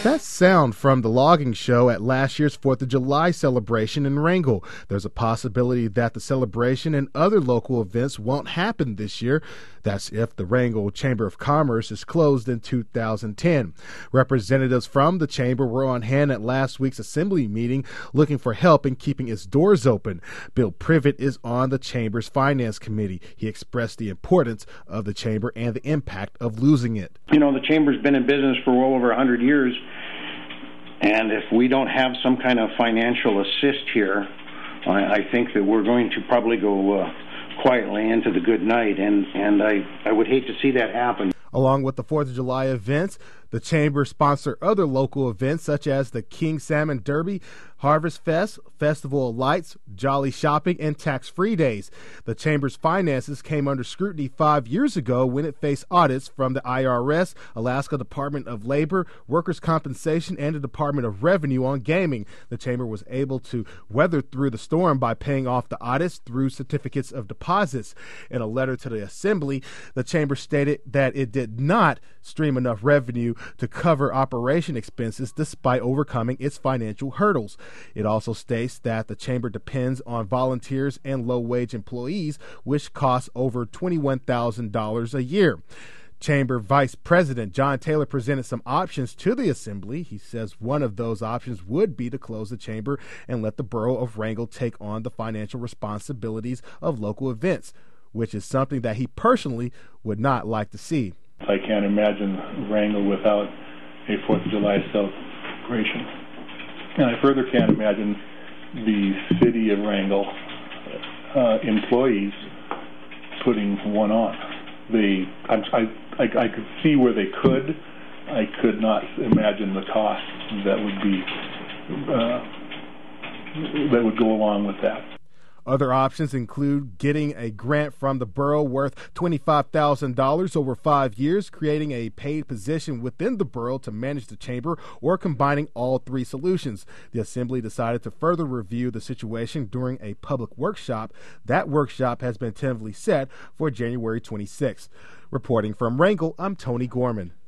That's sound from the logging show at last year's 4th of July celebration in Wrangell. There's a possibility that the celebration and other local events won't happen this year. That's if the Wrangell Chamber of Commerce is closed in 2010. Representatives from the chamber were on hand at last week's assembly meeting looking for help in keeping its doors open. Bill Privet is on the chamber's finance committee. He expressed the importance of the chamber and the impact of losing it. You know, the chamber's been in business for well over 100 years. And if we don't have some kind of financial assist here, I think that we're going to probably go quietly into the good night, and I would hate to see that happen. Along with the 4th of July events, the chamber sponsor other local events such as the King Salmon Derby, Harvest Fest, Festival of Lights, Jolly Shopping, and Tax-Free Days. The chamber's finances came under scrutiny 5 years ago when it faced audits from the IRS, Alaska Department of Labor, Workers' Compensation, and the Department of Revenue on gaming. The chamber was able to weather through the storm by paying off the audits through certificates of deposits. In a letter to the assembly, the chamber stated that it did not stream enough revenue to cover operation expenses despite overcoming its financial hurdles. It also states that the chamber depends on volunteers and low-wage employees, which costs over $21,000 a year. Chamber Vice President John Taylor presented some options to the assembly. He says one of those options would be to close the chamber and let the borough of Wrangell take on the financial responsibilities of local events, which is something that he personally would not like to see. I can't imagine Wrangell without a 4th of July celebration. And I further can't imagine the city of Wrangell employees putting one on. I could see where they could. I could not imagine the cost that would go along with that. Other options include getting a grant from the borough worth $25,000 over 5 years, creating a paid position within the borough to manage the chamber, or combining all three solutions. The assembly decided to further review the situation during a public workshop. That workshop has been tentatively set for January 26th. Reporting from Wrangell, I'm Tony Gorman.